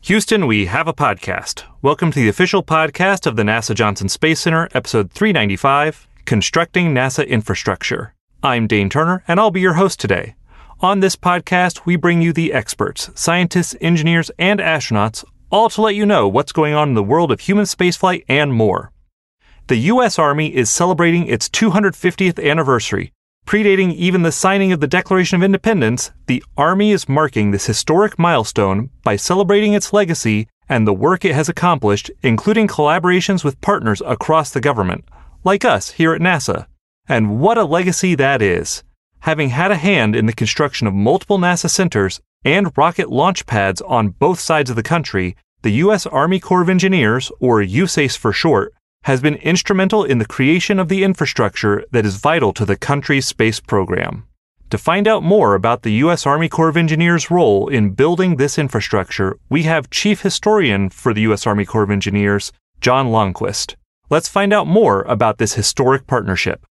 Houston, we have a podcast. Welcome to the official podcast of the NASA Johnson Space Center, episode 395, Constructing NASA Infrastructure. I'm Dane Turner, and I'll be your host today. On this podcast, we bring you the experts, scientists, engineers, and astronauts, all to let you know what's going on in the world of human spaceflight and more. The U.S. Army is celebrating its 250th anniversary. Predating even the signing of the Declaration of Independence, the Army is marking this historic milestone by celebrating its legacy and the work it has accomplished, including collaborations with partners across the government, like us here at NASA. And what a legacy that is! Having had a hand in the construction of multiple NASA centers and rocket launch pads on both sides of the country, the U.S. Army Corps of Engineers, or USACE for short, has been instrumental in the creation of the infrastructure that is vital to the country's space program. To find out more about the U.S. Army Corps of Engineers' role in building this infrastructure, we have Chief Historian for the U.S. Army Corps of Engineers, John Longquist. Let's find out more about this historic partnership.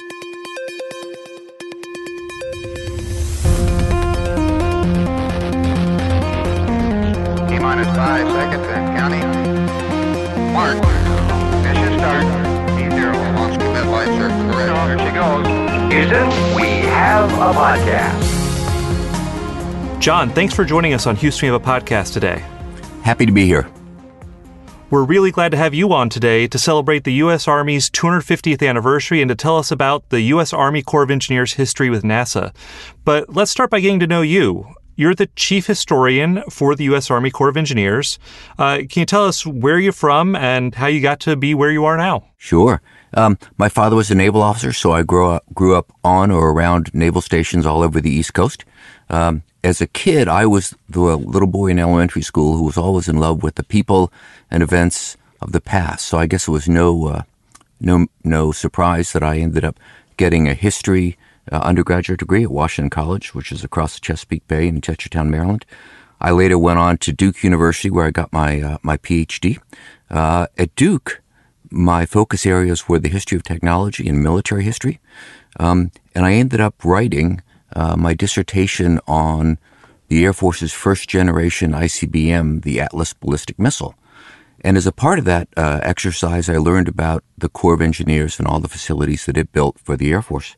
T-minus 5 seconds and counting. Mark. Start. T0. Launch commit lights are correct. There she goes. Houston, we have a podcast. John, thanks for joining us on Houston, we have a podcast today. Happy to be here. We're really glad to have you on today to celebrate the U.S. Army's 250th anniversary and to tell us about the U.S. Army Corps of Engineers' history with NASA. But let's start by getting to know you. You're the chief historian for the U.S. Army Corps of Engineers. Can you tell us where you're from and how you got to be where you are now? Sure. My father was a naval officer, so I grew up on or around naval stations all over the East Coast. As a kid, I was the little boy in elementary school who was always in love with the people and events of the past. So I guess it was no surprise that I ended up getting a history undergraduate degree at Washington College, which is across the Chesapeake Bay in Chestertown, Maryland. I later went on to Duke University, where I got my PhD. At Duke, my focus areas were the history of technology and military history, and I ended up writing my dissertation on the Air Force's first-generation ICBM, the Atlas ballistic missile. And as a part of that exercise, I learned about the Corps of Engineers and all the facilities that it built for the Air Force.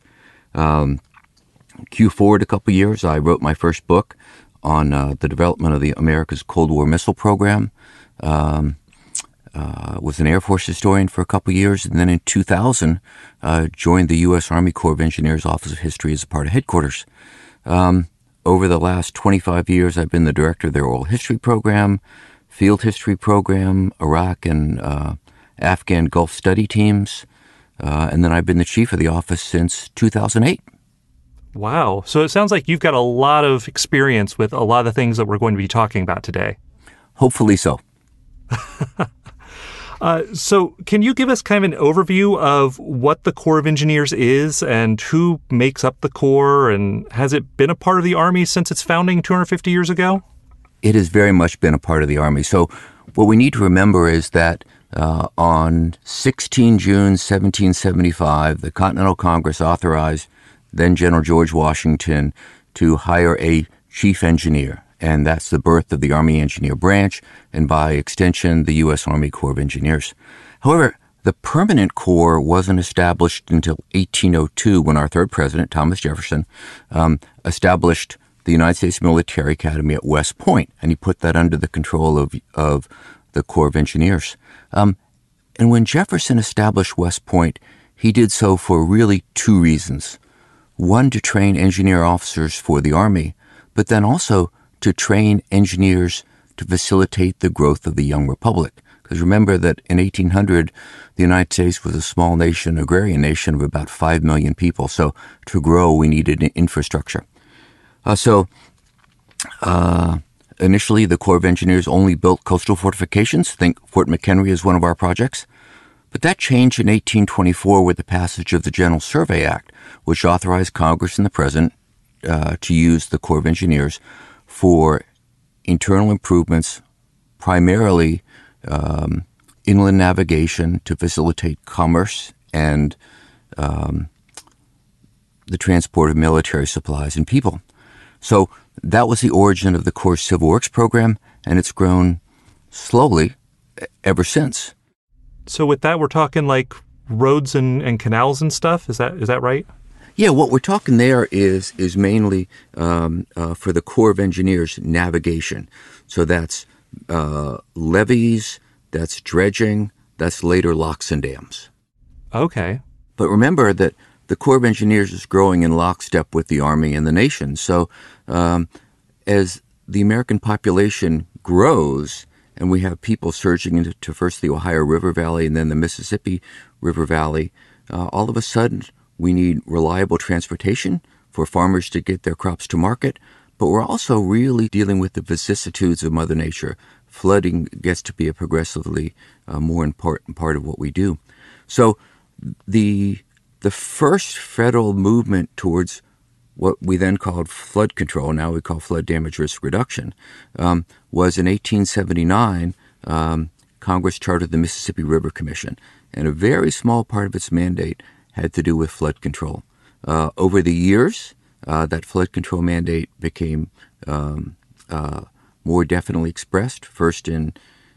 Q4'd a couple years, I wrote my first book on the development of the America's Cold War missile program. Was an Air Force historian for a couple years, and then in 2000 joined the U.S. Army Corps of Engineers Office of History as a part of headquarters. Over the last 25 years, I've been the director of their oral history program, field history program, Iraq and Afghan Gulf study teams, and then I've been the chief of the office since 2008. Wow. So it sounds like you've got a lot of experience with a lot of the things that we're going to be talking about today. Hopefully so. So can you give us kind of an overview of what the Corps of Engineers is and who makes up the Corps, and has it been a part of the Army since its founding 250 years ago? It has very much been a part of the Army. So what we need to remember is that on 16 June 1775, the Continental Congress authorized then General George Washington to hire a chief engineer. And that's the birth of the Army Engineer Branch, and by extension, the U.S. Army Corps of Engineers. However, the permanent Corps wasn't established until 1802, when our third president, Thomas Jefferson, established the United States Military Academy at West Point, and he put that under the control of the Corps of Engineers. And when Jefferson established West Point, he did so for really two reasons. One, to train engineer officers for the Army, but then also to train engineers to facilitate the growth of the young republic. Because remember that in 1800, the United States was a small nation, agrarian nation of about 5 million people. So to grow, we needed an infrastructure. Initially, the Corps of Engineers only built coastal fortifications. Think Fort McHenry is one of our projects. But that changed in 1824 with the passage of the General Survey Act, which authorized Congress and the President to use the Corps of Engineers for internal improvements, primarily inland navigation to facilitate commerce and the transport of military supplies and people. So that was the origin of the Corps Civil Works program, and it's grown slowly ever since. So with that, we're talking like roads and canals and stuff. Is that right? Yeah, what we're talking there is mainly for the Corps of Engineers navigation. So that's levees, that's dredging, that's later locks and dams. Okay. But remember that the Corps of Engineers is growing in lockstep with the Army and the nation. So as the American population grows and we have people surging into first the Ohio River Valley and then the Mississippi River Valley, all of a sudden we need reliable transportation for farmers to get their crops to market, but we're also really dealing with the vicissitudes of Mother Nature. Flooding gets to be a progressively more important part of what we do. So the first federal movement towards what we then called flood control, now we call flood damage risk reduction, was in 1879. Congress chartered the Mississippi River Commission, and a very small part of its mandate had to do with flood control. Over the years, that flood control mandate became more definitely expressed, first in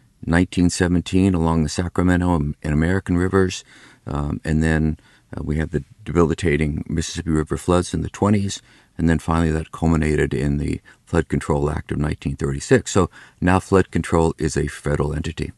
1917 along the Sacramento and American rivers, and then we had the debilitating Mississippi River floods in the 20s, and then finally that culminated in the Flood Control Act of 1936. So now flood control is a federal entity.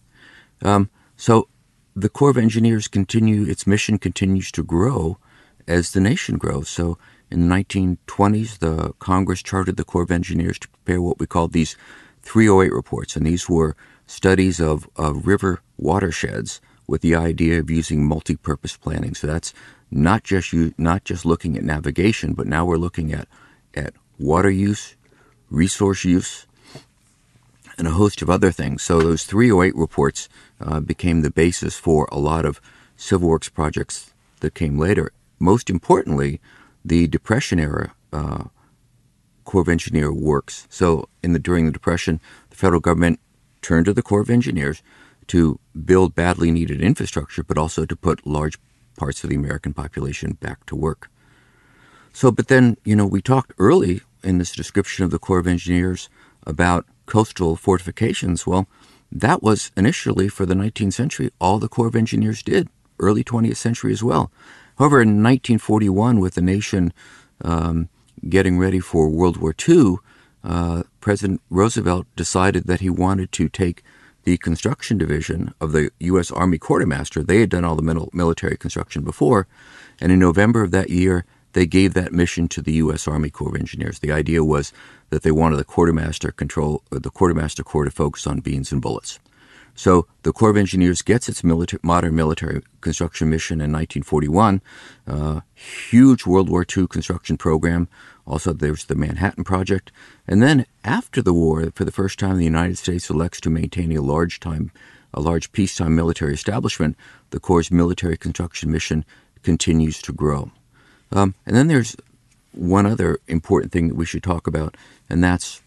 So the Corps of Engineers its mission continues to grow as the nation grows. So in the 1920s, the Congress chartered the Corps of Engineers to prepare what we called these 308 reports, and these were studies of river watersheds with the idea of using multi-purpose planning. So that's not just looking at navigation, but now we're looking at water use, resource use, and a host of other things. So those 308 reports became the basis for a lot of civil works projects that came later. Most importantly, the Depression era Corps of Engineer works. So during the Depression, the federal government turned to the Corps of Engineers to build badly needed infrastructure, but also to put large parts of the American population back to work. So, but then, we talked early in this description of the Corps of Engineers about coastal fortifications. Well, that was initially for the 19th century all the Corps of Engineers did, early 20th century as well. However, in 1941, with the nation getting ready for World War II, President Roosevelt decided that he wanted to take the construction division of the U.S. Army Quartermaster. They had done all the military construction before, and in November of that year, they gave that mission to the U.S. Army Corps of Engineers. The idea was that they wanted the Quartermaster Corps to focus on beans and bullets. So the Corps of Engineers gets its modern military construction mission in 1941. Huge World War II construction program. Also, there's the Manhattan Project. And then after the war, for the first time, the United States elects to maintain a large peacetime military establishment. The Corps' military construction mission continues to grow. And then there's one other important thing that we should talk about, and that's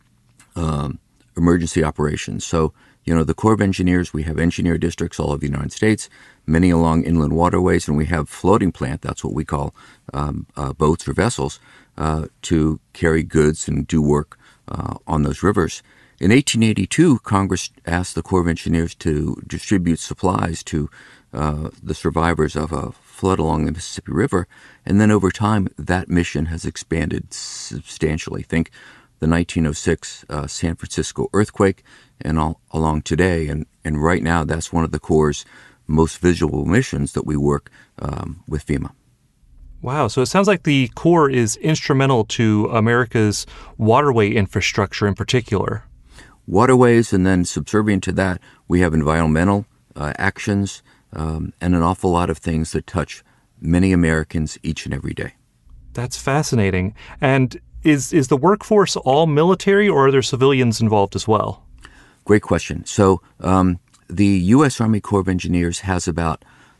emergency operations. So, the Corps of Engineers, we have engineer districts all over the United States, many along inland waterways, and we have floating plant, that's what we call boats or vessels, to carry goods and do work on those rivers. In 1882, Congress asked the Corps of Engineers to distribute supplies to the survivors of a flood along the Mississippi River, and then over time, that mission has expanded substantially. Think the 1906 San Francisco earthquake, and all along today. And right now, that's one of the Corps' most visible missions that we work with FEMA. Wow. So it sounds like the Corps is instrumental to America's waterway infrastructure in particular. Waterways, and then subservient to that, we have environmental actions and an awful lot of things that touch many Americans each and every day. That's fascinating. And is the workforce all military, or are there civilians involved as well? Great question. So the U.S. Army Corps of Engineers has about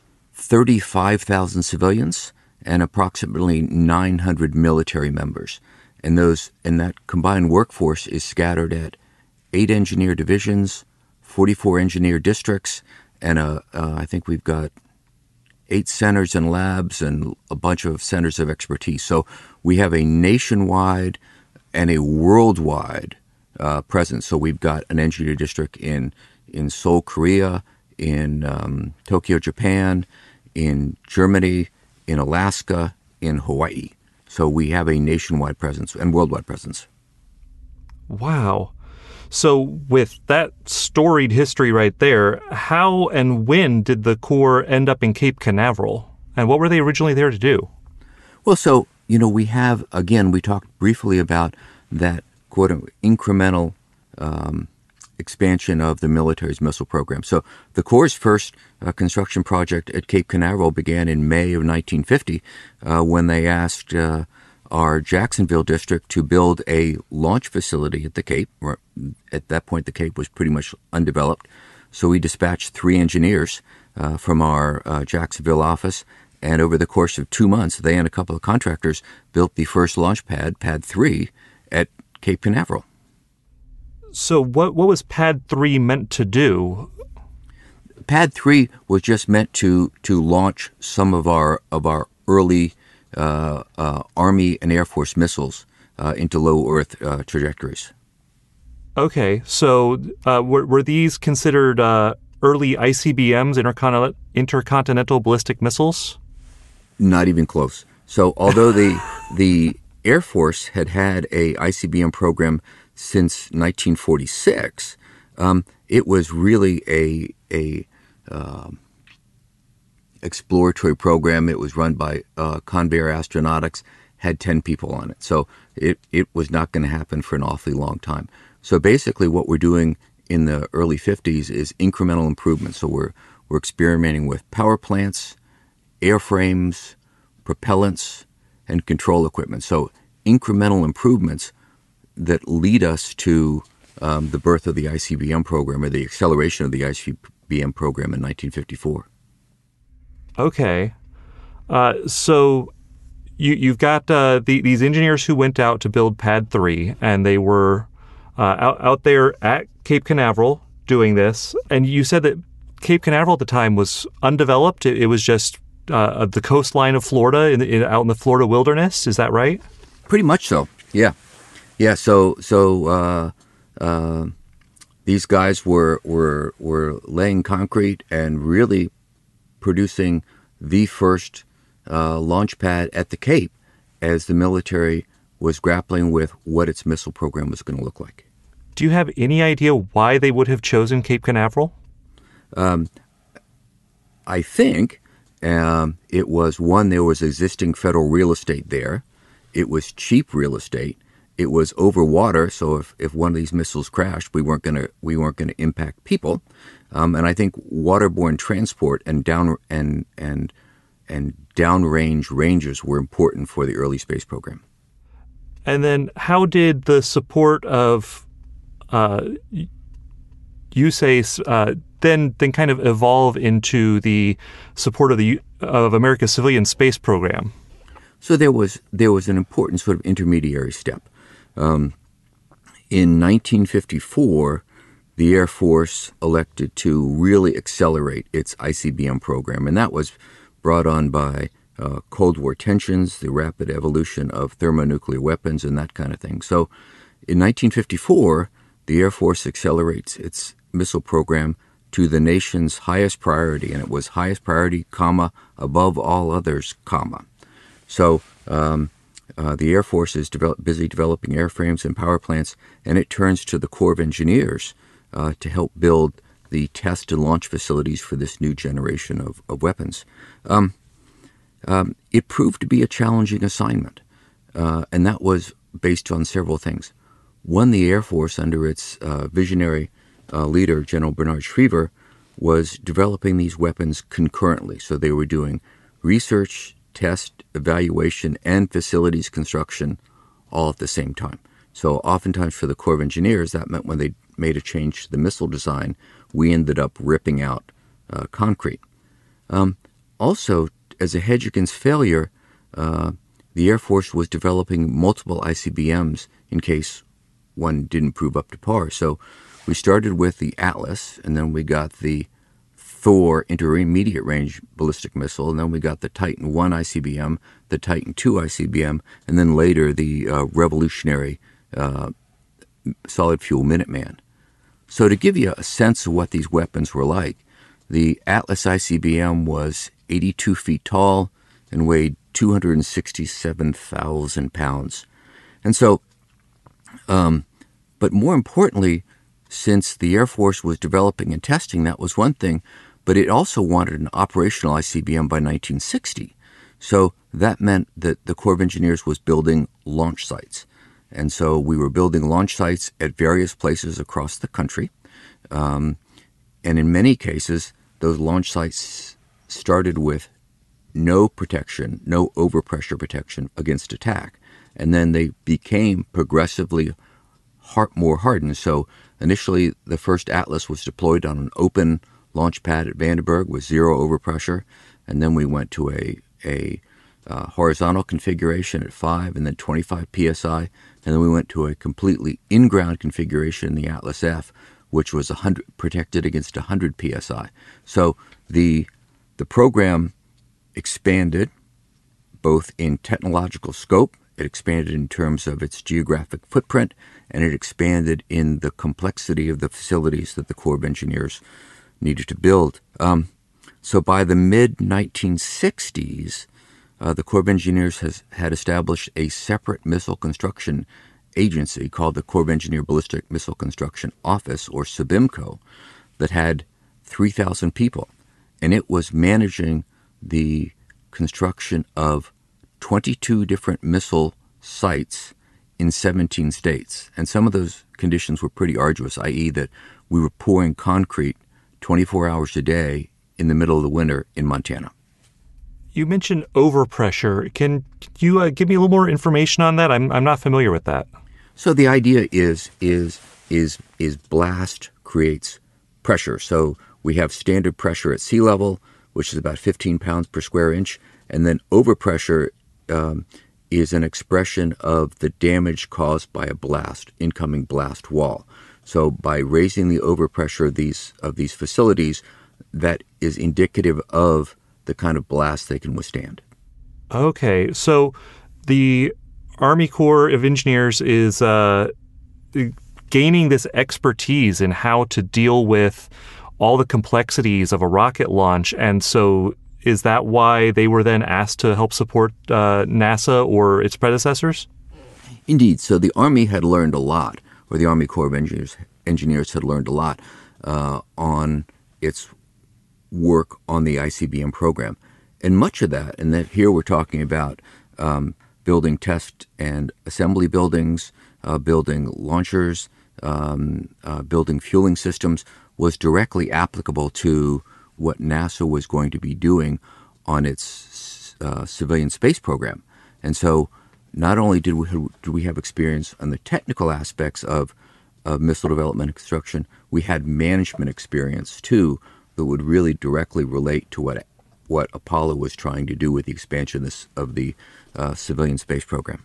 35,000 civilians and approximately 900 military members. And that combined workforce is scattered at 8 engineer divisions, 44 engineer districts, and I think we've got 8 centers and labs and a bunch of centers of expertise. So we have a nationwide and a worldwide presence. So we've got an engineer district in Seoul, Korea, in Tokyo, Japan, in Germany, in Alaska, in Hawaii. So we have a nationwide presence and worldwide presence. Wow. So with that storied history right there, how and when did the Corps end up in Cape Canaveral? And what were they originally there to do? Well, so, we have, again, we talked briefly about that, quote, incremental expansion of the military's missile program. So the Corps' first construction project at Cape Canaveral began in May of 1950 when they asked our Jacksonville district to build a launch facility at the Cape. At that point, the Cape was pretty much undeveloped. So we dispatched 3 engineers from our Jacksonville office, and over the course of 2 months, they and a couple of contractors built the first launch pad, Pad 3, at Cape Canaveral. So what was Pad 3 meant to do? Pad 3 was just meant to launch some of our early Army and Air Force missiles into low Earth trajectories. Okay, so were these considered early ICBMs, intercontinental ballistic missiles? Not even close. So although the Air Force had a ICBM program since 1946, it was really a exploratory program. It was run by Convair Astronautics, had 10 people on it. So it was not going to happen for an awfully long time. So basically what we're doing in the early 50s is incremental improvements. So we're experimenting with power plants, airframes, propellants, and control equipment. So incremental improvements that lead us to the birth of the ICBM program, or the acceleration of the ICBM program in 1954. Okay. So you've got these engineers who went out to build Pad 3, and they were out there at Cape Canaveral doing this. And you said that Cape Canaveral at the time was undeveloped. It was just the coastline of Florida, out in the Florida wilderness. Is that right? Pretty much so. Yeah. Yeah. So these guys were laying concrete and really producing the first launch pad at the Cape as the military was grappling with what its missile program was going to look like. Do you have any idea why they would have chosen Cape Canaveral? I think it was, one, there was existing federal real estate there. It was cheap real estate. It was over water, so if one of these missiles crashed, we weren't going to impact people. And I think waterborne transport and downrange rangers were important for the early space program. And then, how did the support of USACE then kind of evolve into the support of America's civilian space program? So there was an important sort of intermediary step. In 1954, the Air Force elected to really accelerate its ICBM program, and that was brought on by Cold War tensions, the rapid evolution of thermonuclear weapons, and that kind of thing. So in 1954, the Air Force accelerates its missile program to the nation's highest priority, and it was highest priority, above all others, So the Air Force is busy developing airframes and power plants, and it turns to the Corps of Engineers to help build the test and launch facilities for this new generation of weapons. It proved to be a challenging assignment, and that was based on several things. One, the Air Force, under its visionary leader, General Bernard Schriever, was developing these weapons concurrently. So they were doing research, test, evaluation, and facilities construction all at the same time. So oftentimes for the Corps of Engineers, that meant when they made a change to the missile design, we ended up ripping out concrete. Also, as a hedge against failure, the Air Force was developing multiple ICBMs in case one didn't prove up to par. So we started with the Atlas, and then we got the Thor intermediate range ballistic missile, and then we got the Titan I ICBM, the Titan II ICBM, and then later the revolutionary solid fuel Minuteman. So to give you a sense of what these weapons were like, the Atlas ICBM was 82 feet tall and weighed 267,000 pounds. And so, but more importantly, since the Air Force was developing and testing, that was one thing, but it also wanted an operational ICBM by 1960. So that meant that the Corps of Engineers was building launch sites. And so we were building launch sites at various places across the country. And in many cases, those launch sites started with no protection, no overpressure protection against attack. And then they became progressively more hardened. So initially, the first Atlas was deployed on an open launch pad at Vandenberg with zero overpressure. And then we went to a horizontal configuration at 5 and then 25 psi. And then we went to a completely in-ground configuration in the Atlas F, which was protected against 100 psi. So the program expanded both in technological scope, it expanded in terms of its geographic footprint, and it expanded in the complexity of the facilities that the Corps of Engineers needed to build. So by the mid-1960s, the Corps of Engineers had established a separate missile construction agency called the Corps of Engineer Ballistic Missile Construction Office, or CBIMCO, that had 3,000 people. And it was managing the construction of 22 different missile sites in 17 states. And some of those conditions were pretty arduous, i.e. that we were pouring concrete 24 hours a day in the middle of the winter in Montana. You mentioned overpressure. Can you give me a little more information on that? I'm not familiar with that. So the idea is blast creates pressure. So we have standard pressure at sea level, which is about 15 pounds per square inch, and then overpressure is an expression of the damage caused by a blast, incoming blast wall. So by raising the overpressure of these facilities, that is indicative of the kind of blast they can withstand. Okay, so the Army Corps of Engineers is gaining this expertise in how to deal with all the complexities of a rocket launch, and so is that why they were then asked to help support NASA or its predecessors? Indeed. So the Army had learned a lot, or the Army Corps of Engineers had learned a lot on its work on the ICBM program. And much of that, and that here we're talking about building test and assembly buildings, building launchers, building fueling systems, was directly applicable to what NASA was going to be doing on its civilian space program. And so not only do we have experience on the technical aspects of missile development and construction, we had management experience too that would really directly relate to what Apollo was trying to do with the expansion of the civilian space program.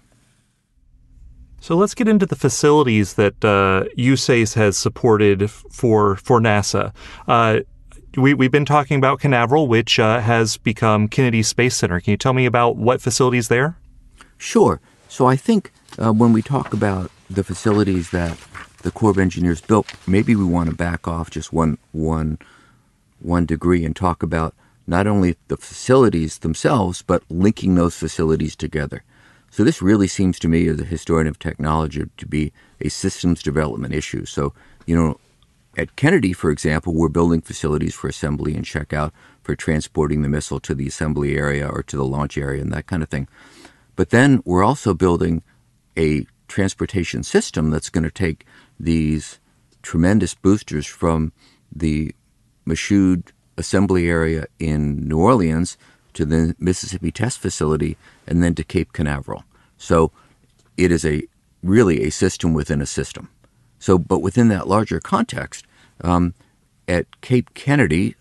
So let's get into the facilities that USACE has supported for NASA. We've been talking about Canaveral, which has become Kennedy Space Center. Can you tell me about what facilities there? Sure. So I think when we talk about the facilities that the Corps of Engineers built, maybe we want to back off just one degree and talk about not only the facilities themselves, but linking those facilities together. So this really seems to me, as a historian of technology, to be a systems development issue. So, at Kennedy, for example, we're building facilities for assembly and checkout, for transporting the missile to the assembly area or to the launch area and that kind of thing. But then we're also building a transportation system that's going to take these tremendous boosters from the Michoud assembly area in New Orleans to the Mississippi Test Facility and then to Cape Canaveral. So it is really a system within a system. So, but within that larger context, at Cape Kennedy,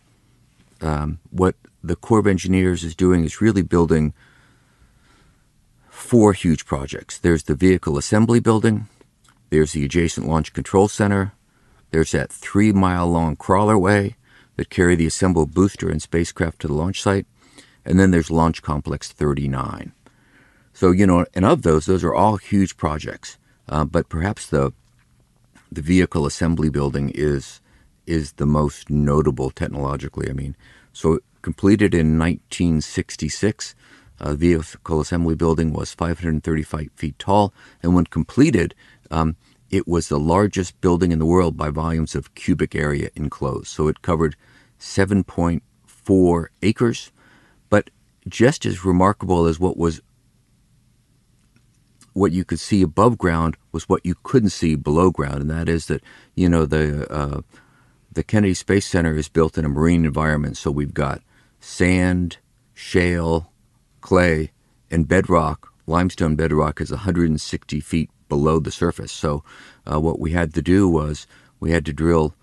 what the Corps of Engineers is doing is really building 4 huge projects. There's the vehicle assembly building, there's the adjacent launch control center, there's that 3-mile-long crawlerway that carry the assembled booster and spacecraft to the launch site, and then there's Launch Complex 39. So, and of those are all huge projects. But perhaps the vehicle assembly building is the most notable technologically. I mean, so completed in 1966, the vehicle assembly building was 535 feet tall, and when completed, it was the largest building in the world by volumes of cubic area enclosed. So it covered 7.4 acres, but just as remarkable as what you could see above ground was what you couldn't see below ground, and that is that, the Kennedy Space Center is built in a marine environment, so we've got sand, shale, clay, and bedrock. Limestone bedrock is 160 feet below the surface. So what we had to do was we had to drill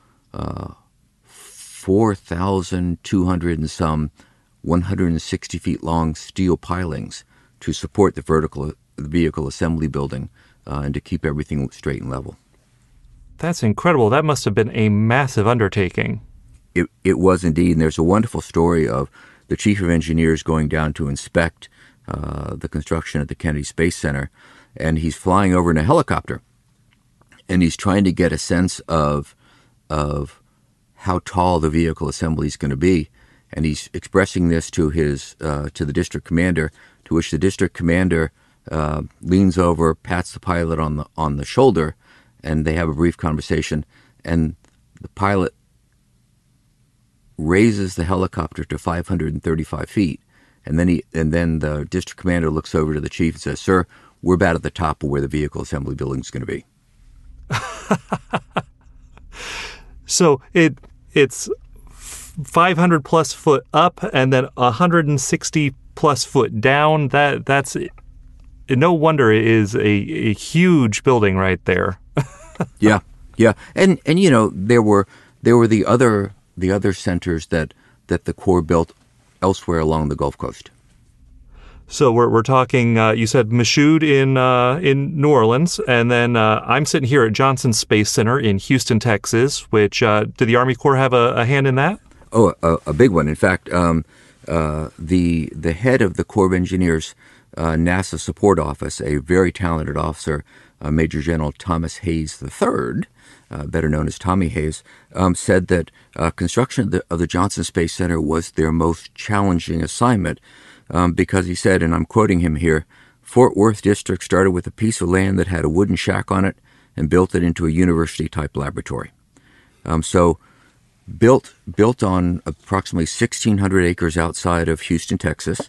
4,200 and some 160 feet long steel pilings to support the vehicle assembly building and to keep everything straight and level. That's incredible. That must have been a massive undertaking. It was indeed, and there's a wonderful story of the chief of engineers going down to inspect the construction at the Kennedy Space Center, and he's flying over in a helicopter, and he's trying to get a sense of how tall the vehicle assembly is going to be, and he's expressing this to the district commander, to which the district commander leans over, pats the pilot on the shoulder, and they have a brief conversation, and the pilot raises the helicopter to 535 feet, and then the district commander looks over to the chief and says, "Sir, we're about at the top of where the vehicle assembly building is going to be." So it's 500 plus foot up and then 160 plus foot down. That's no wonder it is a huge building right there. Yeah. And there were the other centers that the Corps built elsewhere along the Gulf Coast. So we're talking. You said Michoud in New Orleans, and then I'm sitting here at Johnson Space Center in Houston, Texas. Which did the Army Corps have a hand in that? Oh, a big one. In fact, the head of the Corps of Engineers NASA Support Office, a very talented officer, Major General Thomas Hayes III, better known as Tommy Hayes, said that construction of the Johnson Space Center was their most challenging assignment because he said, and I'm quoting him here, Fort Worth District started with a piece of land that had a wooden shack on it and built it into a university-type laboratory. So built on approximately 1,600 acres outside of Houston, Texas.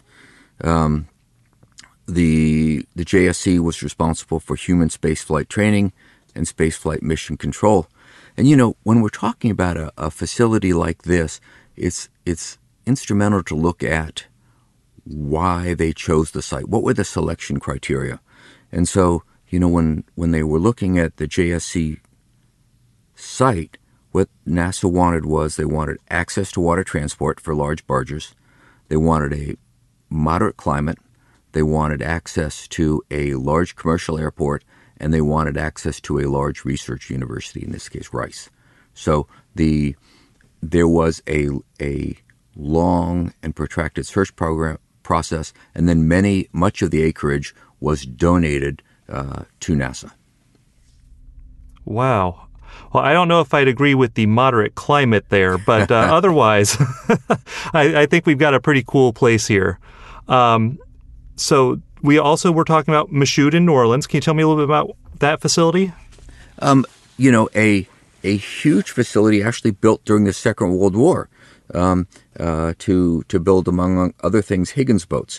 The JSC was responsible for human spaceflight training and spaceflight mission control. And, when we're talking about a facility like this, it's instrumental to look at why they chose the site. What were the selection criteria? And so, when they were looking at the JSC site, what NASA wanted was they wanted access to water transport for large barges. They wanted a moderate climate. They wanted access to a large commercial airport, and they wanted access to a large research university, in this case, Rice. So there was a long and protracted search process, and then much of the acreage was donated to NASA. Wow. Well, I don't know if I'd agree with the moderate climate there, but otherwise, I think we've got a pretty cool place here. So we also were talking about Michoud in New Orleans. Can you tell me a little bit about that facility? A huge facility actually built during the Second World War to build, among other things, Higgins boats.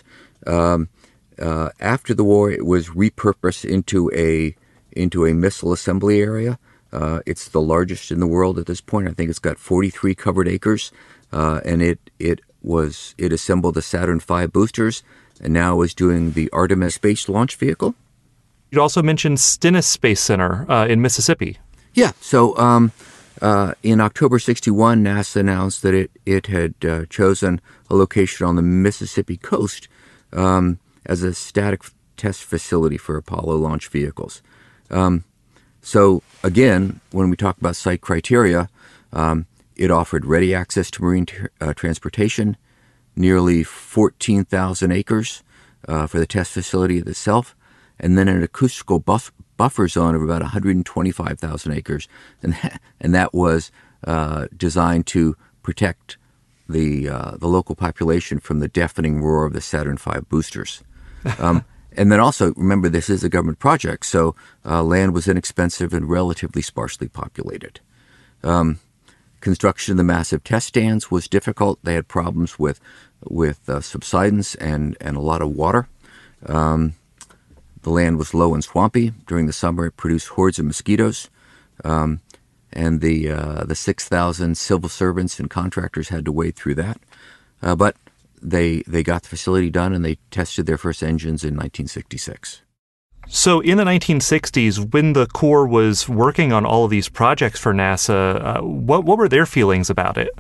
After the war, it was repurposed into a missile assembly area. It's the largest in the world at this point. I think it's got 43 covered acres, and it assembled the Saturn V boosters, and now is doing the Artemis space launch vehicle. You also mentioned Stennis Space Center in Mississippi. Yeah. So in October '61, NASA announced that it had chosen a location on the Mississippi coast as a static test facility for Apollo launch vehicles. So again, when we talk about site criteria, it offered ready access to marine transportation, nearly 14,000 acres for the test facility itself, and then an acoustical buffer zone of about 125,000 acres, and that was designed to protect the local population from the deafening roar of the Saturn V boosters. And then also, remember, this is a government project, so land was inexpensive and relatively sparsely populated. Construction of the massive test stands was difficult. They had problems with subsidence and a lot of water. The land was low and swampy. During the summer, it produced hordes of mosquitoes. And the 6,000 civil servants and contractors had to wade through that. But they got the facility done, and they tested their first engines in 1966. So in the 1960s, when the Corps was working on all of these projects for NASA, what were their feelings about it?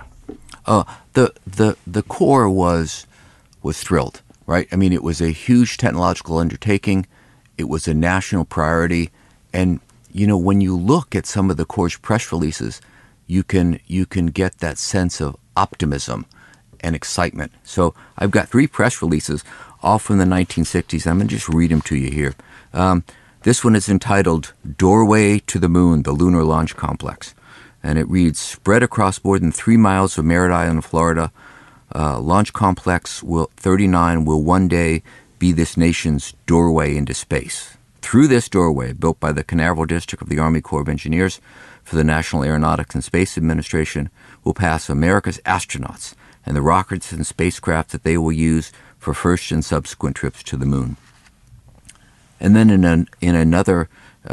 The Corps was thrilled, right? I mean, it was a huge technological undertaking. It was a national priority. And, you know, when you look at some of the Corps' press releases, you can get that sense of optimism and excitement. So I've got 3 press releases, all from the 1960s. I'm going to just read them to you here. This one is entitled Doorway to the Moon, the Lunar Launch Complex. And it reads, spread across more than 3 miles of Merritt Island, Florida, Launch Complex 39 will one day be this nation's doorway into space. Through this doorway, built by the Canaveral District of the Army Corps of Engineers for the National Aeronautics and Space Administration, will pass America's astronauts and the rockets and spacecraft that they will use for first and subsequent trips to the moon. And then in another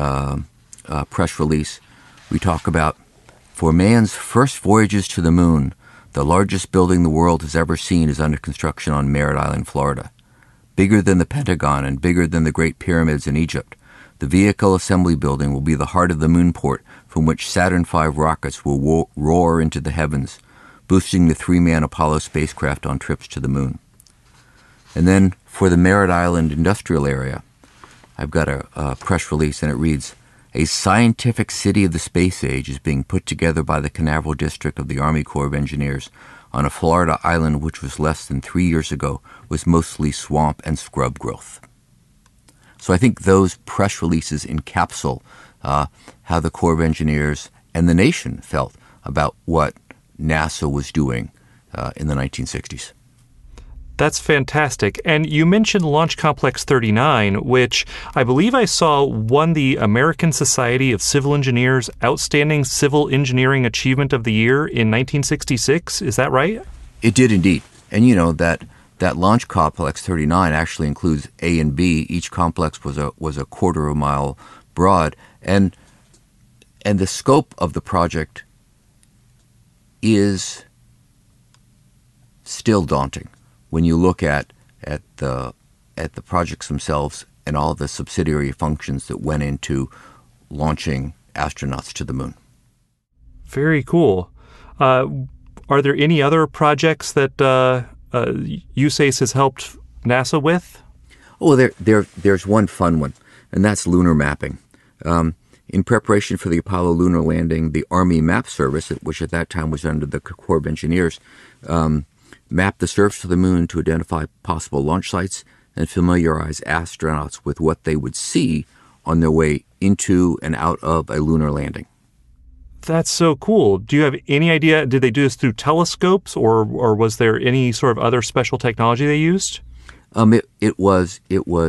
press release, we talk about, for man's first voyages to the moon, the largest building the world has ever seen is under construction on Merritt Island, Florida. Bigger than the Pentagon and bigger than the Great Pyramids in Egypt, the Vehicle Assembly Building will be the heart of the moonport from which Saturn V rockets will roar into the heavens, boosting the 3-man Apollo spacecraft on trips to the moon. And then for the Merritt Island industrial area, I've got a press release, and it reads, a scientific city of the space age is being put together by the Canaveral District of the Army Corps of Engineers on a Florida island which was less than 3 years ago was mostly swamp and scrub growth. So I think those press releases encapsulate how the Corps of Engineers and the nation felt about what NASA was doing in the 1960s. That's fantastic. And you mentioned Launch Complex 39, which I believe I saw won the American Society of Civil Engineers Outstanding Civil Engineering Achievement of the Year in 1966. Is that right? It did indeed. And you know that Launch Complex 39 actually includes A and B. Each complex was a quarter of a mile broad. And the scope of the project is still daunting when you look at the projects themselves and all the subsidiary functions that went into launching astronauts to the moon. Very cool. Are there any other projects that USACE has helped NASA with? Oh, there's one fun one, and that's lunar mapping. In preparation for the Apollo lunar landing, the Army Map Service, which at that time was under the Corps of Engineers, mapped the surface of the moon to identify possible launch sites and familiarize astronauts with what they would see on their way into and out of a lunar landing. That's so cool. Do you have any idea, did they do this through telescopes or was there any sort of other special technology they used? It was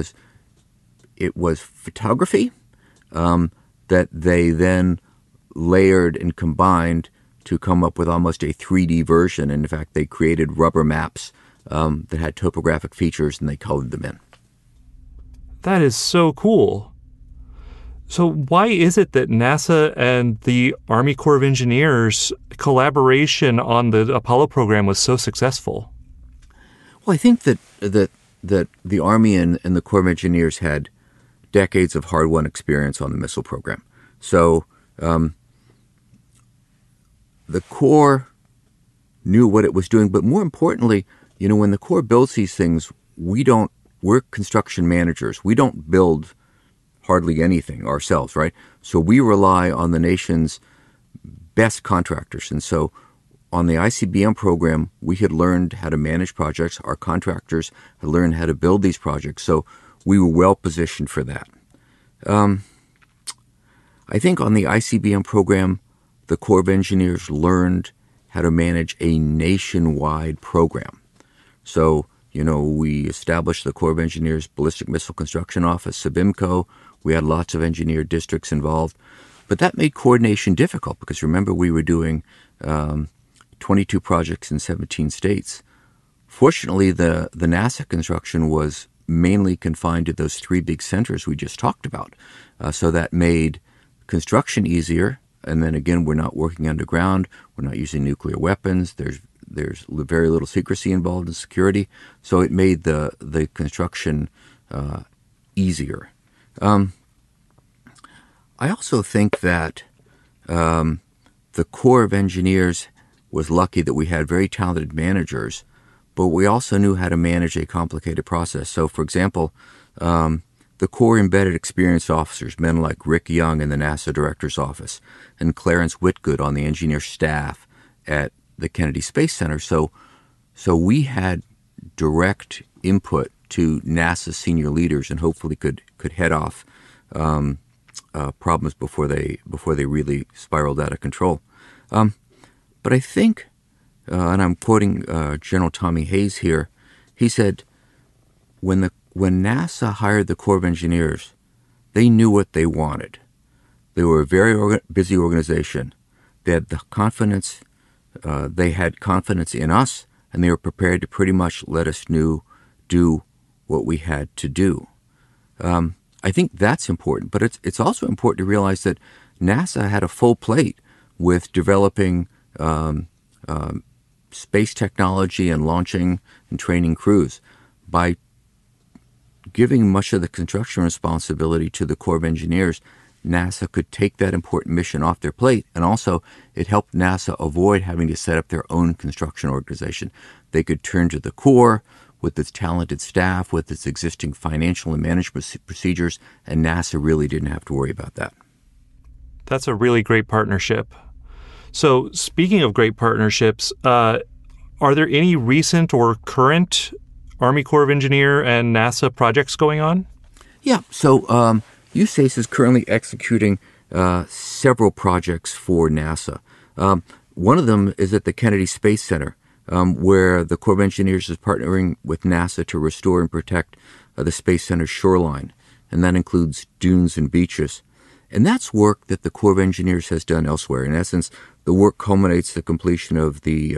photography that they then layered and combined to come up with almost a 3D version. And in fact, they created rubber maps that had topographic features, and they colored them in. That is so cool. So why is it that NASA and the Army Corps of Engineers collaboration on the Apollo program was so successful? Well, I think that the Army and the Corps of Engineers had decades of hard-won experience on the missile program. So the Corps knew what it was doing, but more importantly, you know, when the Corps builds these things, we're construction managers. We don't build hardly anything ourselves, right? So we rely on the nation's best contractors. And so on the ICBM program, we had learned how to manage projects. Our contractors had learned how to build these projects. So we were well positioned for that. I think on the ICBM program, the Corps of Engineers learned how to manage a nationwide program. So, we established the Corps of Engineers Ballistic Missile Construction Office, CBIMCO. We had lots of engineer districts involved. But that made coordination difficult because, remember, we were doing 22 projects in 17 states. Fortunately, the NASA construction was mainly confined to those three big centers we just talked about. So that made construction easier. And then again, we're not working underground. We're not using nuclear weapons. There's very little secrecy involved in security. So it made the construction easier. I also think that the Corps of Engineers was lucky that we had very talented managers, but we also knew how to manage a complicated process. So, for example, the Corps embedded experienced officers, men like Rick Young in the NASA Director's Office and Clarence Whitgood on the engineer staff at the Kennedy Space Center. So we had direct input to NASA senior leaders and hopefully could head off problems before they really spiraled out of control. But I think, and I'm quoting General Tommy Hayes here, he said, when NASA hired the Corps of Engineers, they knew what they wanted. They were a very busy organization. They had the confidence. They had confidence in us, and they were prepared to pretty much let us do what we had to do. I think that's important, but it's also important to realize that NASA had a full plate with developing space technology and launching and training crews. By giving much of the construction responsibility to the Corps of Engineers, NASA could take that important mission off their plate, and also it helped NASA avoid having to set up their own construction organization. They could turn to the Corps with its talented staff, with its existing financial and management procedures, and NASA really didn't have to worry about that. That's a really great partnership. So speaking of great partnerships, are there any recent or current Army Corps of Engineer and NASA projects going on? Yeah, so USACE is currently executing several projects for NASA. One of them is at the Kennedy Space Center, where the Corps of Engineers is partnering with NASA to restore and protect the Space Center's shoreline, and that includes dunes and beaches. And that's work that the Corps of Engineers has done elsewhere. In essence, the work culminates the completion of the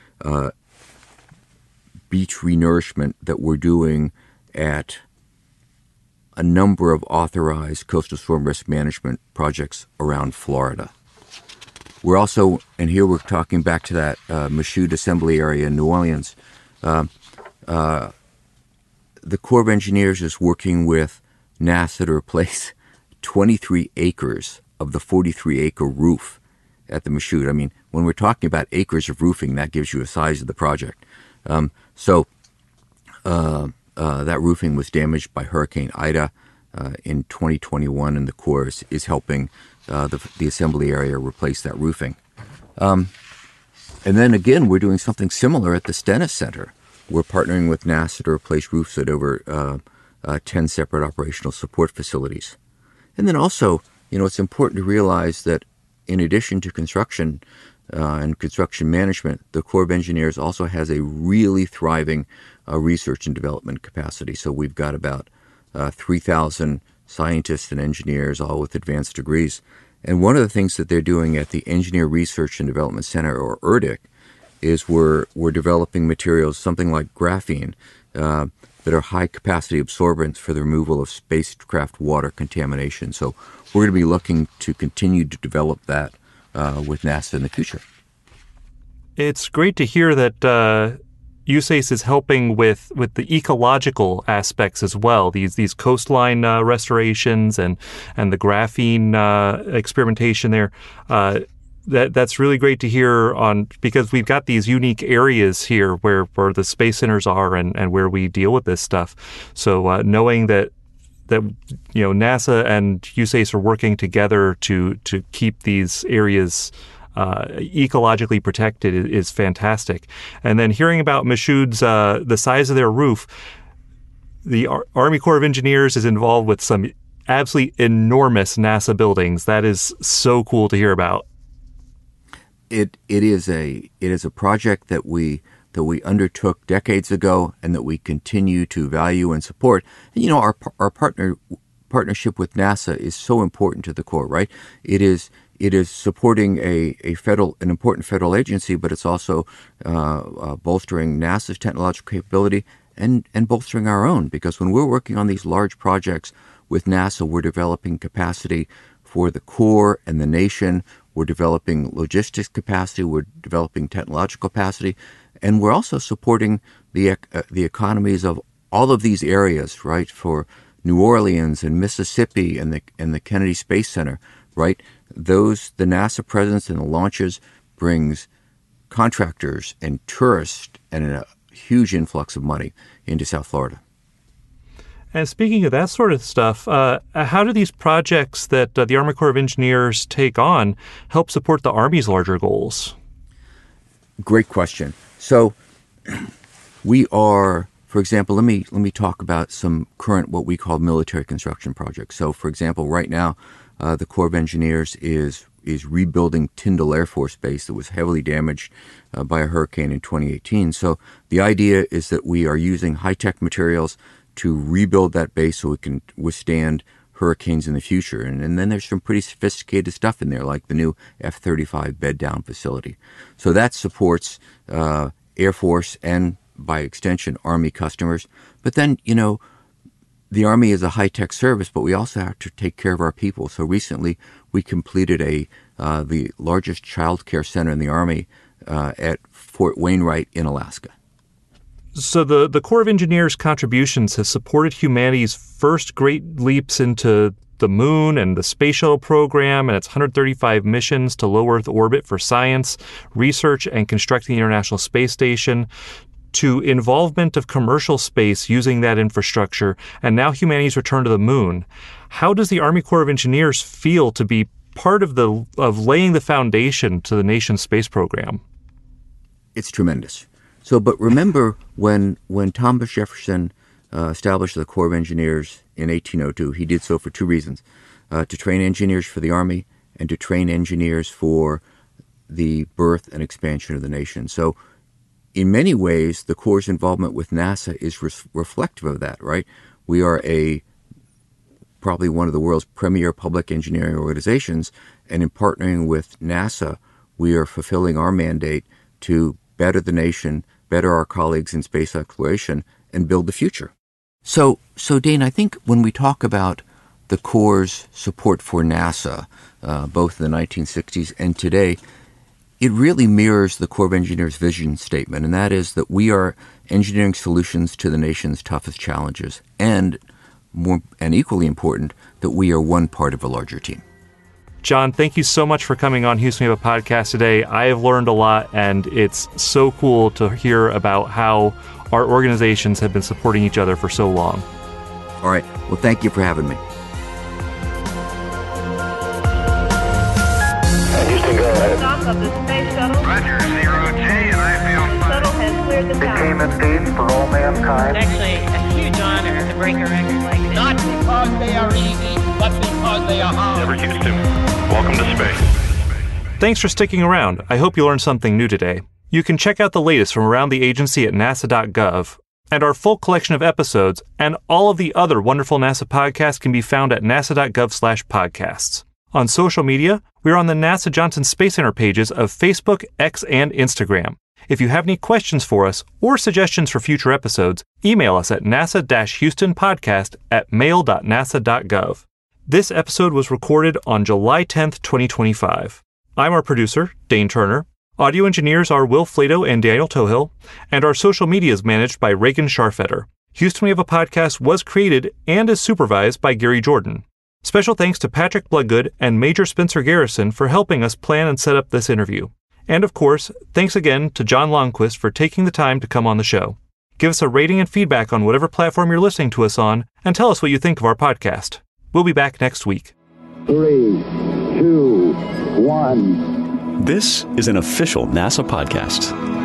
beach renourishment that we're doing at a number of authorized coastal storm risk management projects around Florida. We're also, and here we're talking back to that Michoud Assembly area in New Orleans, the Corps of Engineers is working with NASA to replace 23 acres of the 43-acre roof at the Michoud. I mean, when we're talking about acres of roofing, that gives you a size of the project. So that roofing was damaged by Hurricane Ida in 2021, and the Corps is helping the assembly area replace that roofing. And then again, we're doing something similar at the Stennis Center. We're partnering with NASA to replace roofs at over 10 separate operational support facilities. And then also, it's important to realize that in addition to construction and construction management, the Corps of Engineers also has a really thriving research and development capacity. So we've got about 3,000 scientists and engineers, all with advanced degrees. And one of the things that they're doing at the Engineer Research and Development Center, or ERDIC, is we're developing materials, something like graphene, that are high-capacity absorbents for the removal of spacecraft water contamination. So we're going to be looking to continue to develop that with NASA in the future. It's great to hear that USACE is helping with the ecological aspects as well. These coastline restorations and the graphene experimentation there. That's really great to hear because we've got these unique areas here where the space centers are and where we deal with this stuff. So knowing that NASA and USACE are working together to keep these areas ecologically protected is fantastic. And then hearing about Michoud's the size of their roof, the Army Corps of Engineers is involved with some absolutely enormous NASA buildings. That is so cool to hear about. It is a project that we undertook decades ago and that we continue to value and support. And, our partnership with NASA is so important to the Corps, right? It is supporting an important federal agency, but it's also bolstering NASA's technological capability and bolstering our own. Because when we're working on these large projects with NASA, we're developing capacity for the Corps and the nation. We're developing logistics capacity. We're developing technological capacity, and we're also supporting the economies of all of these areas, right? For New Orleans and Mississippi and the Kennedy Space Center, right? The NASA presence and the launches brings contractors and tourists and a huge influx of money into South Florida. And speaking of that sort of stuff, how do these projects that the Army Corps of Engineers take on help support the Army's larger goals? Great question. So we are, for example, let me talk about some current what we call military construction projects. So, for example, right now, the Corps of Engineers is rebuilding Tyndall Air Force Base that was heavily damaged by a hurricane in 2018. So the idea is that we are using high-tech materials to rebuild that base so it can withstand hurricanes in the future. And then there's some pretty sophisticated stuff in there, like the new F-35 bed-down facility. So that supports Air Force and, by extension, Army customers. But then, the Army is a high-tech service, but we also have to take care of our people. So recently, we completed the largest child care center in the Army at Fort Wainwright in Alaska. So the Corps of Engineers' contributions have supported humanity's first great leaps into the moon and the space shuttle program and its 135 missions to low Earth orbit for science, research, and constructing the International Space Station, to involvement of commercial space using that infrastructure, and now humanity's return to the moon. How does the Army Corps of Engineers feel to be part of laying the foundation to the nation's space program? It's tremendous. So, but remember when Thomas Jefferson established the Corps of Engineers in 1802, he did so for two reasons: to train engineers for the Army and to train engineers for the birth and expansion of the nation. So, in many ways, the Corps' involvement with NASA is reflective of that, right? We are probably one of the world's premier public engineering organizations, and in partnering with NASA, we are fulfilling our mandate to better the nation, better our colleagues in space exploration, and build the future. So Dane, I think when we talk about the Corps' support for NASA, both in the 1960s and today, it really mirrors the Corps of Engineers' vision statement, and that is that we are engineering solutions to the nation's toughest challenges, and equally important, that we are one part of a larger team. John, thank you so much for coming on Houston We Have a Podcast today. I have learned a lot, and it's so cool to hear about how our organizations have been supporting each other for so long. All right. Well, thank you for having me. Houston, go ahead. Stop of the space shuttle. Roger, 0J, and I feel fine. Shuttle has cleared the tower. Became a stage for all mankind. It's actually a huge honor to break a record like this. Not because they are easy, but because they are hard. Never Houston, welcome to space. Thanks for sticking around. I hope you learned something new today. You can check out the latest from around the agency at nasa.gov, and our full collection of episodes and all of the other wonderful NASA podcasts can be found at nasa.gov/podcasts. On social media, we're on the NASA Johnson Space Center pages of Facebook, X, and Instagram. If you have any questions for us or suggestions for future episodes, email us at nasa-houstonpodcast@mail.nasa.gov. This episode was recorded on July 10th, 2025. I'm our producer, Dane Turner. Audio engineers are Will Flato and Daniel Tohill, and our social media is managed by Reagan Scharfetter. Houston We Have a Podcast was created and is supervised by Gary Jordan. Special thanks to Patrick Bloodgood and Major Spencer Garrison for helping us plan and set up this interview. And of course, thanks again to John Longquist for taking the time to come on the show. Give us a rating and feedback on whatever platform you're listening to us on, and tell us what you think of our podcast. We'll be back next week. 3, 2, 1. This is an official NASA podcast.